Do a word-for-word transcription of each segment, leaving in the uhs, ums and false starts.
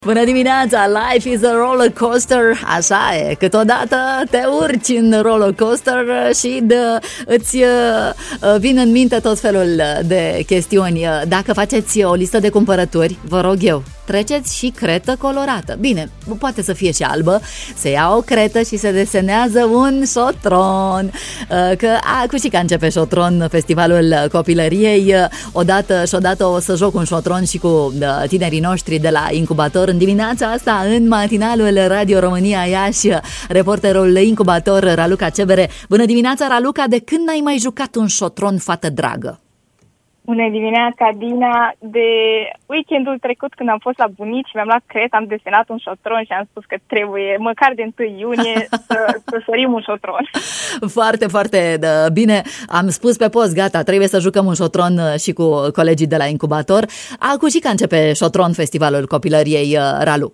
Bună dimineața! Life is a roller coaster, așa e. Câteodată te urci în roller coaster și de, îți uh, vin în minte tot felul de chestiuni. Dacă faceți o listă de cumpărături, vă rog eu, treceți și cretă colorată. Bine, poate să fie și albă. Se ia o cretă și se desenează un șotron. Uh, că a, cu și că începe șotron, festivalul copilăriei. Odată și odată o să joc un șotron și cu uh, tinerii noștri de la incubator. În dimineața asta, în matinalul Radio România Iași, reporterul incubator Raluca Cebere. Bună dimineața, Raluca! De când n-ai mai jucat un șotron, fată dragă? Bună dimineața, Dina! De weekendul trecut, când am fost la bunici, mi-am luat cret, am desenat un șotron și am spus că trebuie, măcar de întâi iunie, să, să sărim un șotron. Foarte, foarte bine. Am spus pe post, gata, trebuie să jucăm un șotron și cu colegii de la incubator. Acum și că începe șotron festivalul copilăriei, Ralu.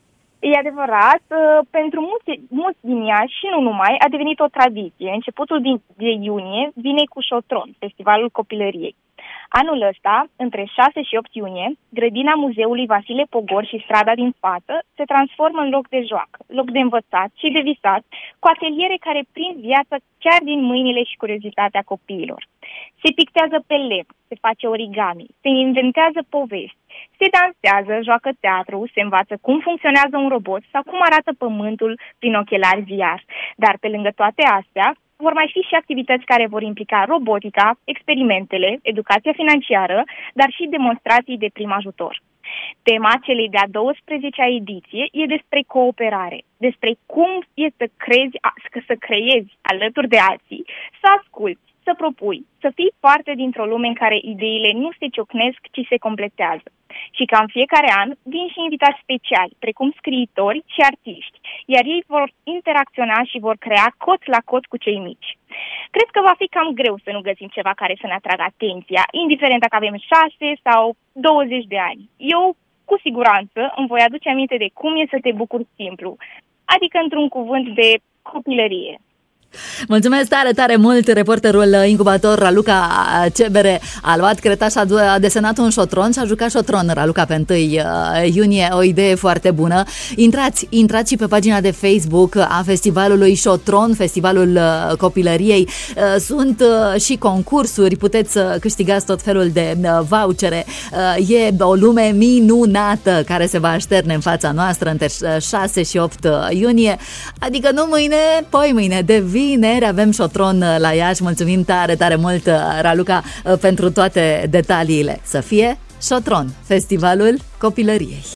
E adevărat, pentru mulți, mulți din Iași și nu numai, a devenit o tradiție. Începutul din, de iunie vine cu șotron, festivalul copilăriei. Anul ăsta, între șase și opt iunie, grădina muzeului Vasile Pogor și strada din față se transformă în loc de joacă, loc de învățat și de visat, cu ateliere care prind viață chiar din mâinile și curiozitatea copiilor. Se pictează pe lemn, se face origami, se inventează povesti, se dansează, joacă teatru, se învață cum funcționează un robot sau cum arată pământul prin ochelari V R. Dar pe lângă toate astea, vor mai fi și activități care vor implica robotica, experimentele, educația financiară, dar și demonstrații de prim ajutor. Tema celei de-a douăsprezecea ediție e despre cooperare, despre cum e să crezi, să creezi alături de alții, să asculți, să propui, să fii parte dintr-o lume în care ideile nu se ciocnesc, ci se completează. Și ca în fiecare an vin și invitați speciali, precum scriitori și artiști, iar ei vor interacționa și vor crea cot la cot cu cei mici. Cred că va fi cam greu să nu găsim ceva care să ne atragă atenția, indiferent dacă avem șase sau douăzeci de ani. Eu, cu siguranță, îmi voi aduce aminte de cum e să te bucuri simplu, adică într-un cuvânt de copilărie. Mulțumesc tare, tare mult. Reporterul incubator Raluca Cebere a luat creta și a desenat un șotron și a jucat șotron, Raluca, pe întâi iunie. O idee foarte bună. Intrați, intrați și pe pagina de Facebook a festivalului Șotron, festivalul copilăriei. Sunt și concursuri, puteți câștigați tot felul de vouchere. E o lume minunată care se va așterne în fața noastră între șase și opt iunie, adică nu mâine, poi mâine, de vineri avem șotron la Iași. Mulțumim tare, tare mult, Raluca, pentru toate detaliile. Să fie șotron, festivalul copilăriei.